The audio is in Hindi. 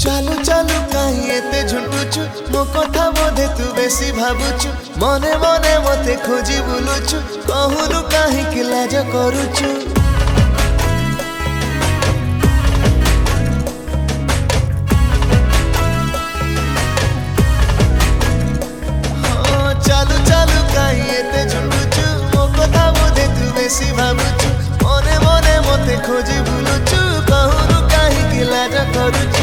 चालू चालू कहीं एते झुंटुचु मो कथा बोधे तू बेसी भाबुचु मने मने मते खोजी बुलुचु कहूनु कहीं कि लाज करुचु चालू चालू कहीं एते झुंटुचु मो कथा बोधे तू बेसी भाबुचु मने मने मते खोजी बुलुचु कहूनु कहीं कि लाज करुचु।